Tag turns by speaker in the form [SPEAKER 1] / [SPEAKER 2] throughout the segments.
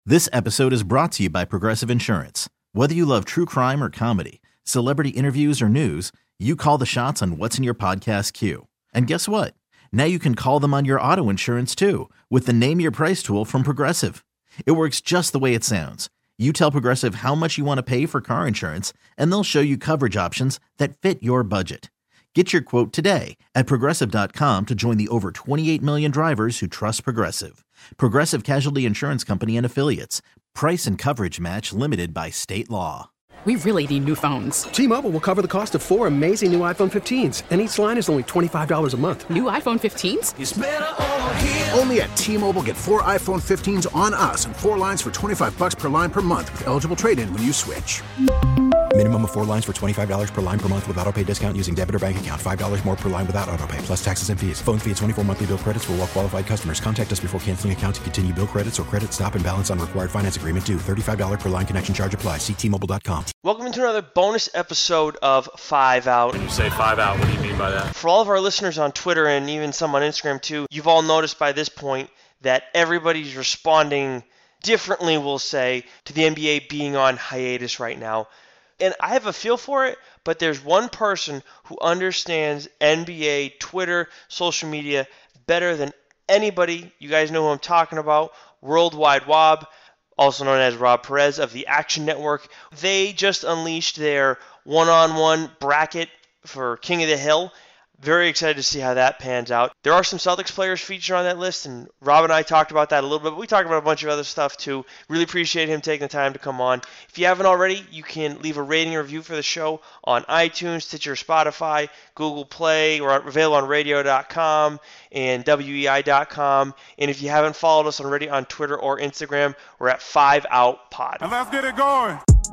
[SPEAKER 1] This episode is brought to you by Progressive Insurance. Whether you love true crime or comedy, celebrity interviews or news, you call the shots on what's in your podcast queue. And guess what? Now you can call them on your auto insurance too with the Name Your Price tool from Progressive. It works just the way it sounds. You tell Progressive how much you want to pay for car insurance, and they'll show you coverage options that fit your budget. Get your quote today at Progressive.com to join the over 28 million drivers who trust Progressive. Progressive Casualty Insurance Company and Affiliates. Price and coverage match limited by state law.
[SPEAKER 2] We really need new phones.
[SPEAKER 3] T-Mobile will cover the cost of 4 amazing new iPhone 15s, and each line is only $25 a month.
[SPEAKER 2] New iPhone 15s?
[SPEAKER 4] It's better over here. Only at T-Mobile, get 4 iPhone 15s on us and 4 lines for $25 per line per month with eligible trade-in when you switch.
[SPEAKER 5] Minimum of 4 lines for $25 per line per month with autopay discount using debit or bank account. $5 more per line without autopay, plus taxes and fees. Phone fee at 24 monthly bill credits for well-qualified customers. Contact us before canceling account to continue bill credits or credit stop and balance on required finance agreement due. $35 per line connection charge applies. See T-Mobile.com.
[SPEAKER 6] Welcome to another bonus episode of 5 Out.
[SPEAKER 7] When you say 5 Out, what do you mean by that?
[SPEAKER 6] For all of our listeners on Twitter and even some on Instagram too, you've all noticed by this point that everybody's responding differently, we'll say, to the NBA being on hiatus right now. And I have a feel for it, but there's one person who understands NBA, Twitter, social media better than anybody. You guys know who I'm talking about. Worldwide Wob, also known as Rob Perez of the Action Network. They just unleashed their one-on-one bracket for King of the Hill. Very excited to see how that pans out. There are some Celtics players featured on that list, and Rob and I talked about that a little bit, but we talked about a bunch of other stuff too. Really appreciate him taking the time to come on. If you haven't already, you can leave a rating and review for the show on iTunes, Stitcher, Spotify, Google Play. We're available on radio.com and WEI.com. And if you haven't followed us already on Twitter or Instagram, we're at 5OutPod.
[SPEAKER 8] And let's get it going.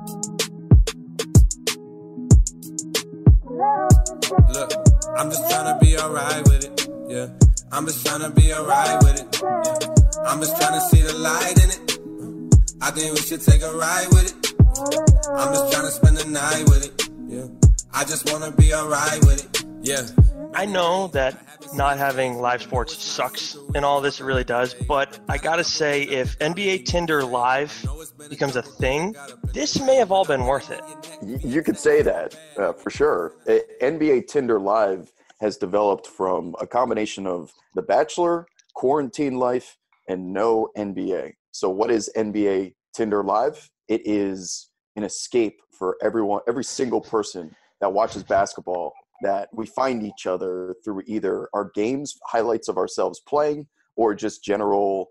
[SPEAKER 9] Look, I'm just tryna be alright with it, yeah. I'm just tryna be alright with it, yeah. I'm just tryna see the light in it. I think we should take a ride with it. I'm just tryna spend the night with it, yeah. I just wanna be alright with it, yeah.
[SPEAKER 6] I know that not having live sports sucks and all this, it really does, but I gotta say, if NBA Tinder Live becomes a thing, this may have all been worth it.
[SPEAKER 10] You could say that, for sure. NBA Tinder Live has developed from a combination of The Bachelor, quarantine life, and no NBA. So what is NBA Tinder Live? It is an escape for everyone, every single person that watches basketball, that we find each other through either our games, highlights of ourselves playing, or just general,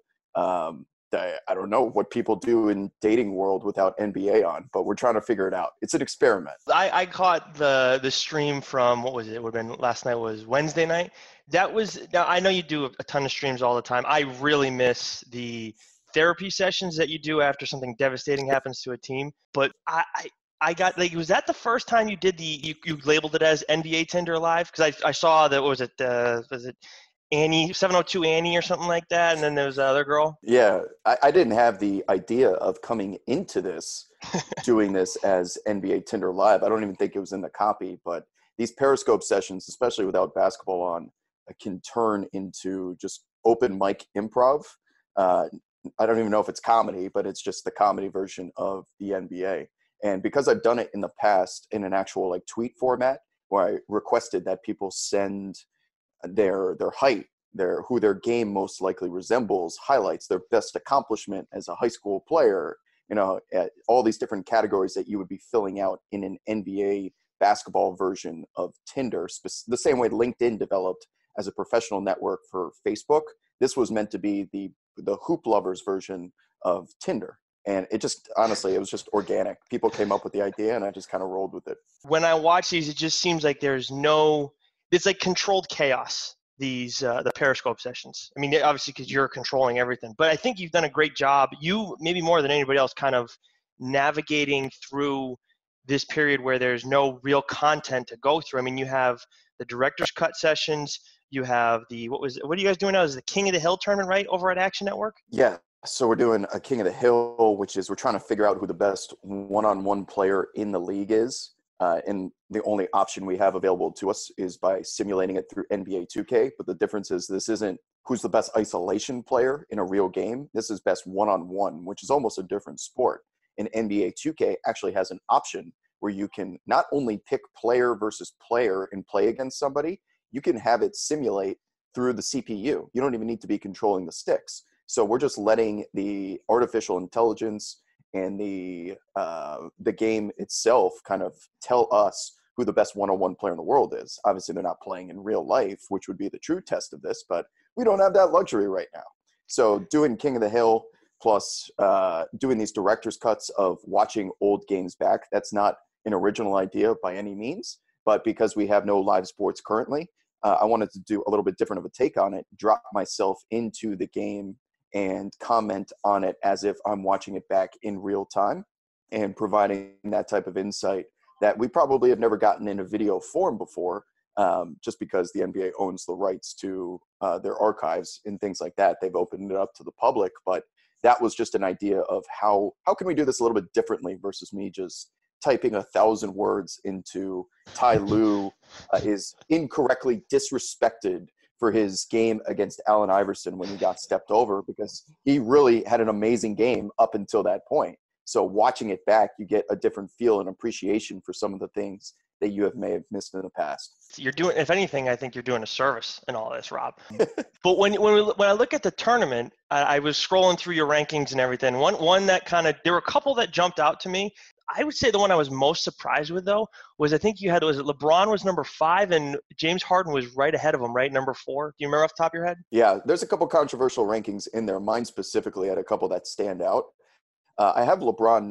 [SPEAKER 10] I don't know what people do in dating world without NBA on, but we're trying to figure it out. It's an experiment.
[SPEAKER 6] I caught the stream from, what was it? It would have been last night was Wednesday night. That was, now I know you do a ton of streams all the time. I really miss the therapy sessions that you do after something devastating happens to a team. But I got, like, was that the first time you did you labeled it as NBA Tinder Live? Because I saw that, was it Annie, 702 Annie or something like that, and then there was the other girl?
[SPEAKER 10] Yeah, I didn't have the idea of coming into this, doing this as NBA Tinder Live. I don't even think it was in the copy, but these Periscope sessions, especially without basketball on, can turn into just open mic improv. I don't even know if it's comedy, but it's just the comedy version of the NBA. And because I've done it in the past in an actual like tweet format, where I requested that people send their height, who their game most likely resembles, highlights, their best accomplishment as a high school player, at all these different categories that you would be filling out in an NBA basketball version of Tinder, the same way LinkedIn developed as a professional network for Facebook. This was meant to be the hoop lovers version of Tinder. And it just, honestly, it was just organic. People came up with the idea, and I just kind of rolled with it.
[SPEAKER 6] When I watch these, it just seems like it's like controlled chaos, the Periscope sessions. I mean, obviously, because you're controlling everything. But I think you've done a great job, you maybe more than anybody else, kind of navigating through this period where there's no real content to go through. I mean, you have the director's cut sessions. You have what are you guys doing now? Is the King of the Hill tournament, right, over at Action Network?
[SPEAKER 10] Yeah. So we're doing a King of the Hill, which is we're trying to figure out who the best one-on-one player in the league is. And the only option we have available to us is by simulating it through NBA 2K. But the difference is this isn't who's the best isolation player in a real game. This is best one-on-one, which is almost a different sport. And NBA 2K actually has an option where you can not only pick player versus player and play against somebody, you can have it simulate through the CPU. You don't even need to be controlling the sticks. So we're just letting the artificial intelligence and the game itself kind of tell us who the best one-on-one player in the world is. Obviously, they're not playing in real life, which would be the true test of this, but we don't have that luxury right now. So doing King of the Hill plus doing these director's cuts of watching old games back, that's not an original idea by any means, but because we have no live sports currently, I wanted to do a little bit different of a take on it, drop myself into the game and comment on it as if I'm watching it back in real time and providing that type of insight that we probably have never gotten in a video form before, just because the NBA owns the rights to their archives and things like that. They've opened it up to the public, but that was just an idea of how can we do this a little bit differently versus me just typing 1,000 words into Ty Lue is incorrectly disrespected for his game against Allen Iverson when he got stepped over, because he really had an amazing game up until that point. So watching it back, you get a different feel and appreciation for some of the things that you may have missed in the past.
[SPEAKER 6] You're doing, if anything, I think you're doing a service in all this, Rob. But when I look at the tournament, I was scrolling through your rankings and everything. One that there were a couple that jumped out to me. I would say the one I was most surprised with, though, was I think LeBron was number 5 and James Harden was right ahead of him, right? Number 4. Do you remember off the top of your head?
[SPEAKER 10] Yeah, there's a couple controversial rankings in there. Mine specifically had a couple that stand out. I have LeBron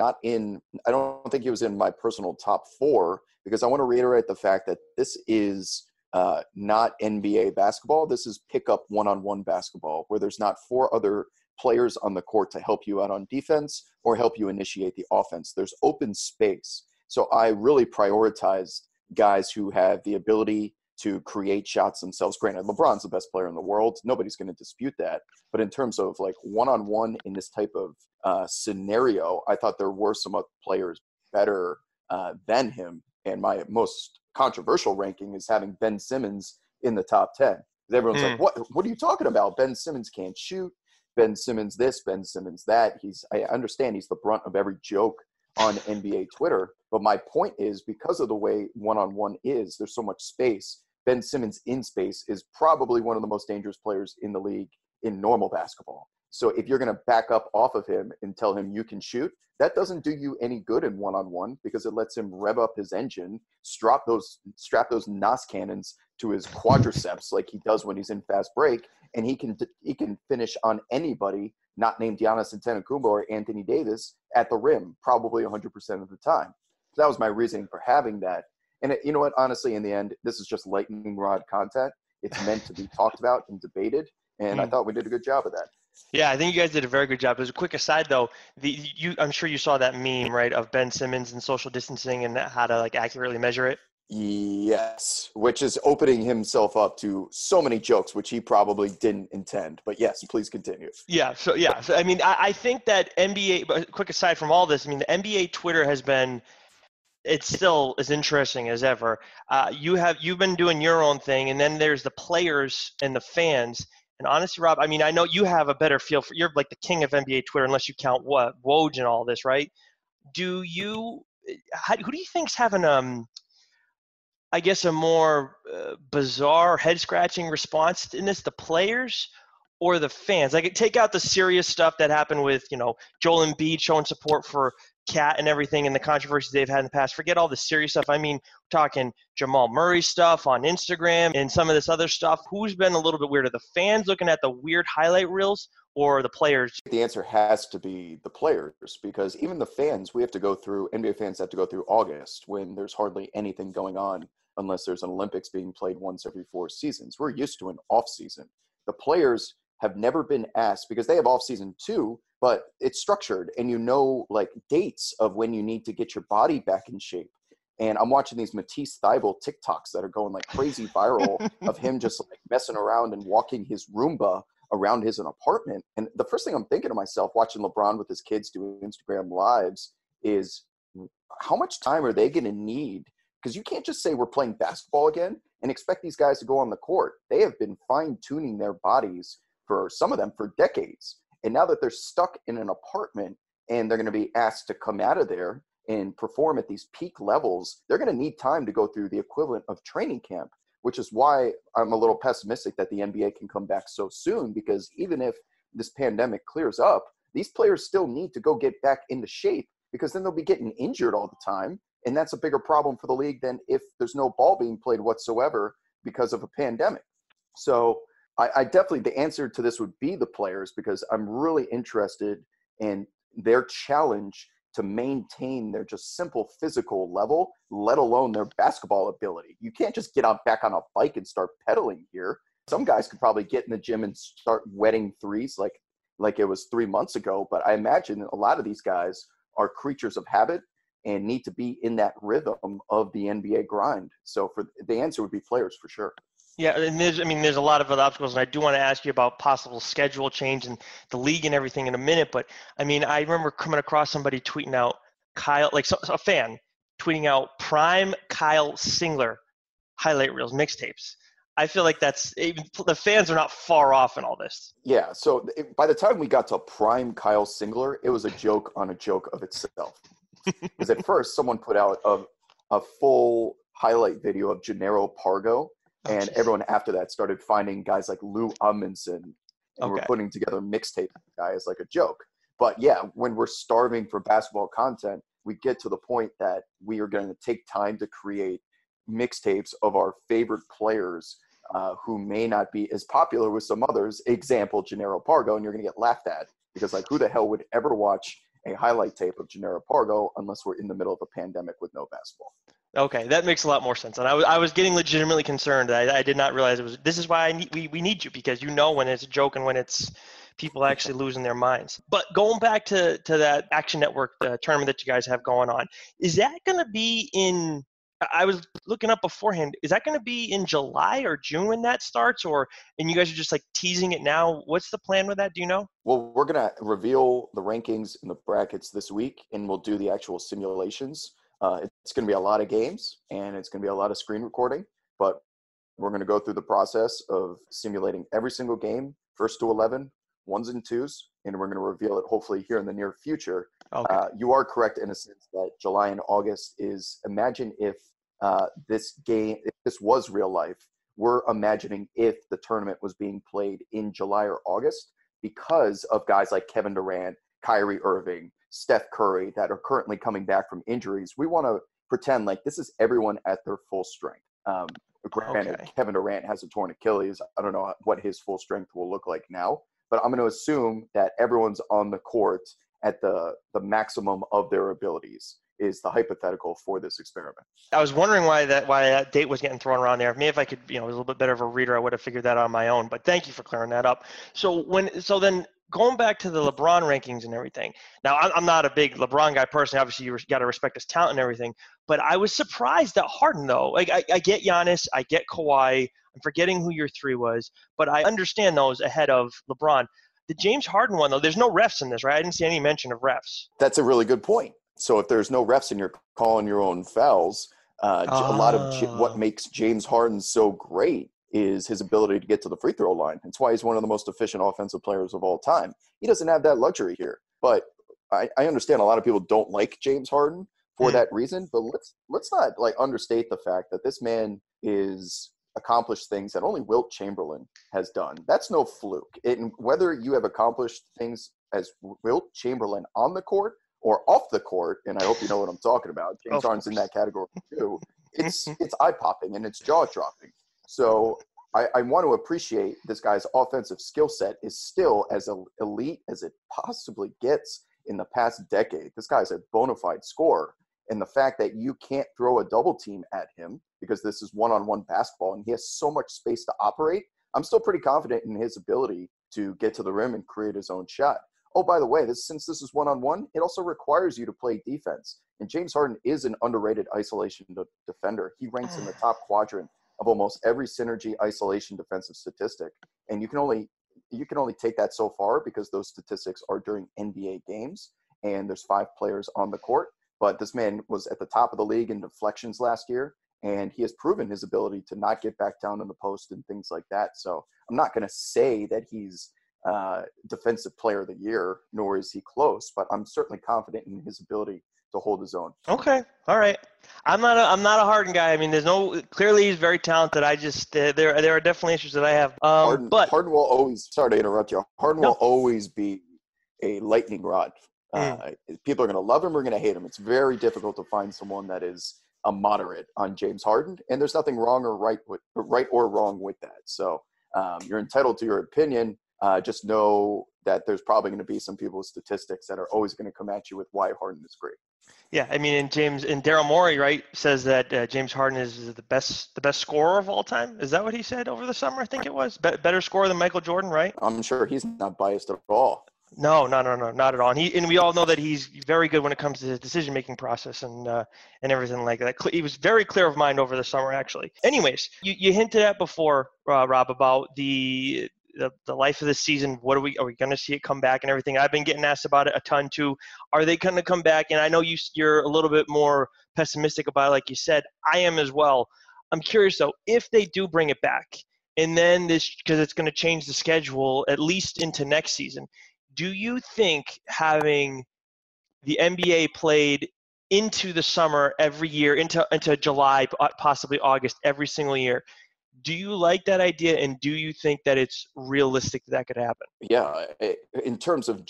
[SPEAKER 10] I don't think he was in my personal top 4, because I want to reiterate the fact that this is not NBA basketball. This is pickup one-on-one basketball where there's not 4 other players on the court to help you out on defense or help you initiate the offense. There's open space. So I really prioritized guys who have the ability to create shots themselves. Granted, LeBron's the best player in the world. Nobody's going to dispute that. But in terms of like one-on-one in this type of scenario, I thought there were some other players better than him. And my most controversial ranking is having Ben Simmons in the top 10. Everyone's like, what are you talking about? Ben Simmons can't shoot. Ben Simmons this, Ben Simmons that. I understand he's the brunt of every joke on NBA Twitter. But my point is, because of the way one-on-one is, there's so much space. Ben Simmons in space is probably one of the most dangerous players in the league in normal basketball. So if you're going to back up off of him and tell him you can shoot, that doesn't do you any good in one-on-one, because it lets him rev up his engine, strap those NOS cannons to his quadriceps like he does when he's in fast break, and he can finish on anybody not named Giannis Antetokounmpo or Anthony Davis at the rim, probably 100% of the time. So that was my reasoning for having that. And you know what? Honestly, in the end, this is just lightning rod content. It's meant to be talked about and debated, and I thought we did a good job of that.
[SPEAKER 6] Yeah, I think you guys did a very good job. As a quick aside, though, I'm sure you saw that meme, right, of Ben Simmons and social distancing and how to accurately measure it.
[SPEAKER 10] Yes, which is opening himself up to so many jokes, which he probably didn't intend. But yes, please continue.
[SPEAKER 6] So I mean, I think that NBA. But quick aside from all this, I mean, the NBA Twitter has been. It's still as interesting as ever. You've been doing your own thing, and then there's the players and the fans. And honestly, Rob, I mean, I know you have a better feel for. You're like the king of NBA Twitter, unless you count Woj and all this, right? Who do you think's having I guess a more bizarre, head-scratching response in this? The players or the fans? Like, take out the serious stuff that happened with Joel Embiid showing support for Cat and everything and the controversies they've had in the past. Forget all the serious stuff. I mean, we're talking Jamal Murray stuff on Instagram and some of this other stuff. Who's been a little bit weirder? The fans looking at the weird highlight reels or the players?
[SPEAKER 10] The answer has to be the players, because even the fans, NBA fans have to go through August when there's hardly anything going on unless there's an Olympics being played once every 4 seasons. We're used to an off season. The players have never been asked, because they have off season too, but it's structured and dates of when you need to get your body back in shape. And I'm watching these Matisse Thybulle TikToks that are going like crazy viral of him just messing around and walking his Roomba around his apartment. And the first thing I'm thinking to myself watching LeBron with his kids doing Instagram lives is, how much time are they going to need? Because you can't just say we're playing basketball again and expect these guys to go on the court. They have been fine-tuning their bodies for some of them for decades. And now that they're stuck in an apartment and they're going to be asked to come out of there and perform at these peak levels, they're going to need time to go through the equivalent of training camp, which is why I'm a little pessimistic that the NBA can come back so soon, because even if this pandemic clears up, these players still need to go get back into shape, because then they'll be getting injured all the time. And that's a bigger problem for the league than if there's no ball being played whatsoever because of a pandemic. So I definitely, the answer to this would be the players, because I'm really interested in their challenge to maintain their just simple physical level, let alone their basketball ability. You can't just get back on a bike and start pedaling here. Some guys could probably get in the gym and start wetting threes like it was 3 months ago. But I imagine a lot of these guys are creatures of habit and need to be in that rhythm of the NBA grind. So for the answer would be players for sure.
[SPEAKER 6] Yeah, and there's a lot of other obstacles, and I do want to ask you about possible schedule change and the league and everything in a minute. But I remember coming across somebody tweeting out a fan tweeting out prime Kyle Singler highlight reels, mixtapes. I feel like the fans are not far off in all this.
[SPEAKER 10] Yeah, so by the time we got to prime Kyle Singler, it was a joke on a joke of itself. Because at first, someone put out a full highlight video of Gennaro Pargo, and everyone after that started finding guys like Lou Amundsen, and we're putting together mixtape guys like a joke. But yeah, when we're starving for basketball content, we get to the point that we are going to take time to create mixtapes of our favorite players who may not be as popular with some others. Example, Gennaro Pargo, and you're going to get laughed at, because like, who the hell would ever watch a highlight tape of Gennaro Pargo unless we're in the middle of a pandemic with no basketball?
[SPEAKER 6] Okay, that makes a lot more sense. And I was getting legitimately concerned. I did not realize this is why we need you, because you know when it's a joke and when it's people actually losing their minds. But going back to that Action Network tournament that you guys have going on, is that going to be in – I was looking up beforehand. Is that going to be in July or June when that starts, and you guys are just like teasing it now? What's the plan with that? Do you know?
[SPEAKER 10] Well, we're going to reveal the rankings and the brackets this week, and we'll do the actual simulations. It's going to be a lot of games, and it's going to be a lot of screen recording, but we're going to go through the process of simulating every single game, 1st to 11, 1s and 2s, and we're going to reveal it hopefully here in the near future. Okay. You are correct in a sense that July and August is, imagine if this was real life, we're imagining if the tournament was being played in July or August, because of guys like Kevin Durant, Kyrie Irving, Steph Curry that are currently coming back from injuries. We want to pretend like this is everyone at their full strength. Granted, Kevin Durant has a torn Achilles. I don't know what his full strength will look like now, but I'm going to assume that everyone's on the court at the maximum of their abilities is the hypothetical for this experiment.
[SPEAKER 6] I was wondering why that date was getting thrown around there. Maybe if I could, was a little bit better of a reader, I would have figured that out on my own. But thank you for clearing that up. So then going back to the LeBron rankings and everything. Now, I'm not a big LeBron guy personally. Obviously, you got to respect his talent and everything. But I was surprised at Harden, though. Like, I get Giannis, I get Kawhi. I'm forgetting who your 3 was, but I understand those ahead of LeBron. The James Harden one, though, there's no refs in this, right? I didn't see any mention of refs.
[SPEAKER 10] That's a really good point. So if there's no refs and you're calling your own fouls, a lot of what makes James Harden so great is his ability to get to the free throw line. That's why he's one of the most efficient offensive players of all time. He doesn't have that luxury here. But I understand a lot of people don't like James Harden for that reason. But let's not understate the fact that this man is accomplished things that only Wilt Chamberlain has done. That's no fluke. Whether you have accomplished things as Wilt Chamberlain on the court or off the court, and I hope you know what I'm talking about. James Harden's in that category too. It's eye-popping and it's jaw-dropping. So I want to appreciate this guy's offensive skill set is still as elite as it possibly gets in the past decade. This guy's a bona fide scorer. And the fact that you can't throw a double team at him because this is one-on-one basketball and he has so much space to operate, I'm still pretty confident in his ability to get to the rim and create his own shot. Oh, by the way, since this is one-on-one, it also requires you to play defense. And James Harden is an underrated isolation defender. He ranks in the top quadrant of almost every synergy isolation defensive statistic. And you can only take that so far because those statistics are during NBA games and there's 5 players on the court. But this man was at the top of the league in deflections last year and he has proven his ability to not get back down in the post and things like that. So I'm not going to say that he's defensive player of the year, nor is he close, but I'm certainly confident in his ability to hold his own.
[SPEAKER 6] Okay. All right. I'm not a Harden guy. I mean, clearly he's very talented. I just, there are definitely issues that I have.
[SPEAKER 10] Harden will always, sorry to interrupt you. Harden will always be a lightning rod. People are going to love him or going to hate him. It's very difficult to find someone that is a moderate on James Harden, and there's nothing wrong or right or wrong with that. So you're entitled to your opinion. Just know that there's probably going to be some people with statistics that are always going to come at you with why Harden is great.
[SPEAKER 6] Yeah, I mean, and Daryl Morey, right, says that James Harden is the best scorer of all time. Is that what he said over the summer? I think it was better scorer than Michael Jordan, right?
[SPEAKER 10] I'm sure he's not biased at all.
[SPEAKER 6] No, not at all. And we all know that he's very good when it comes to his decision-making process and everything like that. He was very clear of mind over the summer, actually. Anyways, you hinted at before, Rob, about the life of the season. What are we going to see it come back and everything? I've been getting asked about it a ton too. Are they going to come back? And I know you're a little bit more pessimistic about it, like you said. I am as well. I'm curious though, if they do bring it back, and then because it's going to change the schedule at least into next season. Do you think having the NBA played into the summer every year, into July, possibly August, every single year, do you like that idea, and do you think that it's realistic that could happen?
[SPEAKER 10] Yeah, in terms of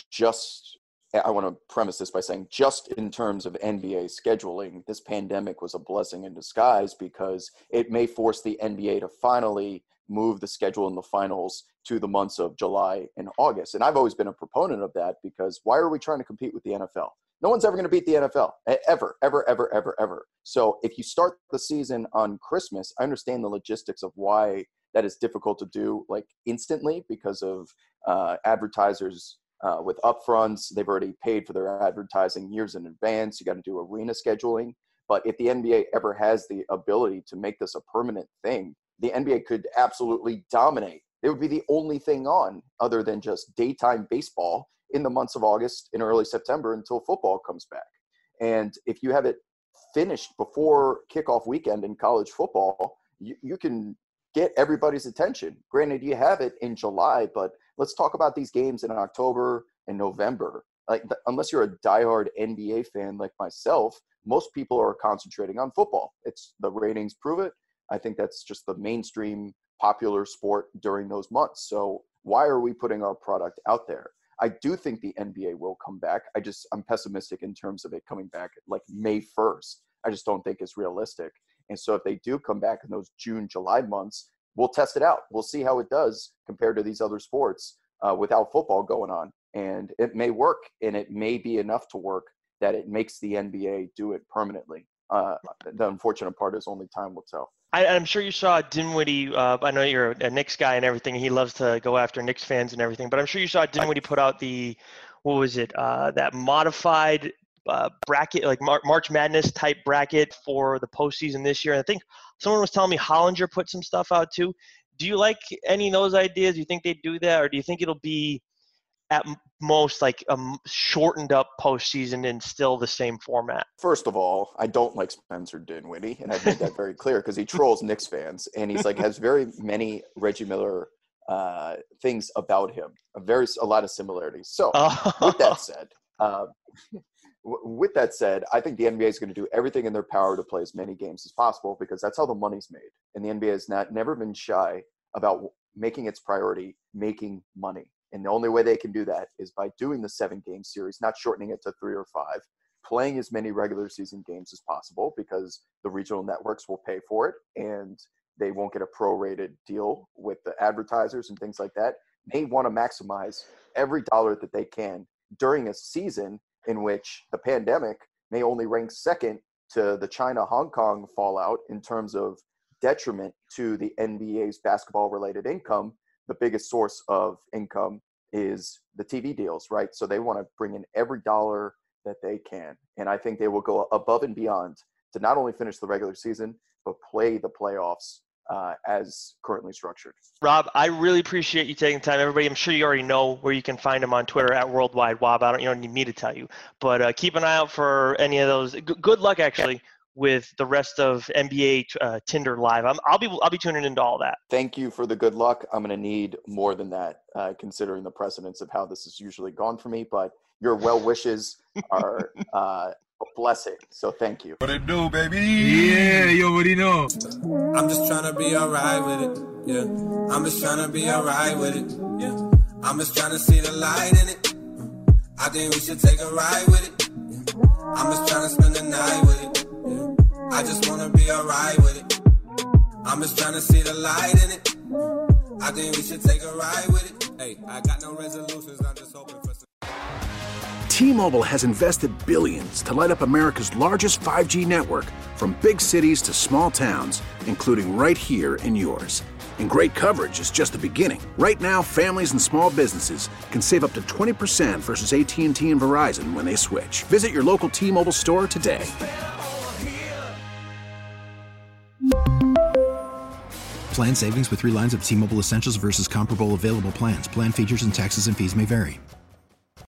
[SPEAKER 10] I want to premise this by saying just in terms of NBA scheduling, this pandemic was a blessing in disguise because it may force the NBA to finally move the schedule in the finals to the months of July and August. And I've always been a proponent of that because why are we trying to compete with the NFL? No one's ever going to beat the NFL, ever, ever, ever, ever, ever. So if you start the season on Christmas, I understand the logistics of why that is difficult to do like instantly because of advertisers with upfronts. They've already paid for their advertising years in advance. You got to do arena scheduling. But if the NBA ever has the ability to make this a permanent thing, the NBA could absolutely dominate. It would be the only thing on other than just daytime baseball in the months of August and early September until football comes back. And if you have it finished before kickoff weekend in college football, you can get everybody's attention. Granted, you have it in July, but let's talk about these games in October and November. Unless you're a diehard NBA fan like myself, most people are concentrating on football. It's the ratings prove it. I think that's just the mainstream popular sport during those months. So why are we putting our product out there? I do think the NBA will come back. I'm pessimistic in terms of it coming back like May 1st. I just don't think it's realistic. And so if they do come back in those June, July months, we'll test it out. We'll see how it does compared to these other sports without football going on. And it may work, and it may be enough to work that it makes the NBA do it permanently. The unfortunate part is only time will tell.
[SPEAKER 6] I'm sure you saw Dinwiddie. I know you're a Knicks guy and everything. He loves to go after Knicks fans and everything. But I'm sure you saw Dinwiddie put out that modified bracket, like March Madness type bracket for the postseason this year. And I think someone was telling me Hollinger put some stuff out too. Do you like any of those ideas? Do you think they'd do that? Or do you think it'll be at most like a shortened up postseason and still the same format?
[SPEAKER 10] First of all, I don't like Spencer Dinwiddie, and I've made that very clear because he trolls Knicks fans, and he's has very many Reggie Miller things about him, a lot of similarities. So with that said, I think the NBA is going to do everything in their power to play as many games as possible because that's how the money's made, and the NBA has never been shy about making its priority making money. And the only way they can do that is by doing the 7-game series, not shortening it to 3 or 5, playing as many regular season games as possible because the regional networks will pay for it and they won't get a prorated deal with the advertisers and things like that. They want to maximize every dollar that they can during a season in which the pandemic may only rank second to the China-Hong Kong fallout in terms of detriment to the NBA's basketball-related income. The biggest source of income is the TV deals, right? So they want to bring in every dollar that they can. And I think they will go above and beyond to not only finish the regular season, but play the playoffs as currently structured.
[SPEAKER 6] Rob, I really appreciate you taking time. Everybody, I'm sure you already know where you can find him on Twitter at Worldwide Wob. You don't need me to tell you. But keep an eye out for any of those. Good luck, actually, with the rest of NBA Tinder Live. I'll be tuning into all that.
[SPEAKER 10] Thank you for the good luck. I'm going to need more than that, considering the precedence of how this has usually gone for me. But your well wishes are a blessing. So thank you.
[SPEAKER 8] What it do, baby? Yeah, you already know.
[SPEAKER 9] I'm just trying to be alright with it. Yeah, I'm just trying to be alright with it. Yeah, I'm just trying to see the light in it. I think we should take a ride with it. Yeah. I'm just trying to spend the night with it. Yeah. I just want to be alright with it. I'm just trying to see the light in it. I think we should take a ride with it. Hey, I got no resolutions, I'm just hoping for some.
[SPEAKER 4] T-Mobile has invested billions to light up America's largest 5G network, from big cities to small towns, including right here in yours. And great coverage is just the beginning. Right now, families and small businesses can save up to 20% versus AT&T and Verizon when they switch. Visit your local T-Mobile store today.
[SPEAKER 5] Plan savings with 3 lines of T-Mobile Essentials versus comparable available plans. Plan features and taxes and fees may vary.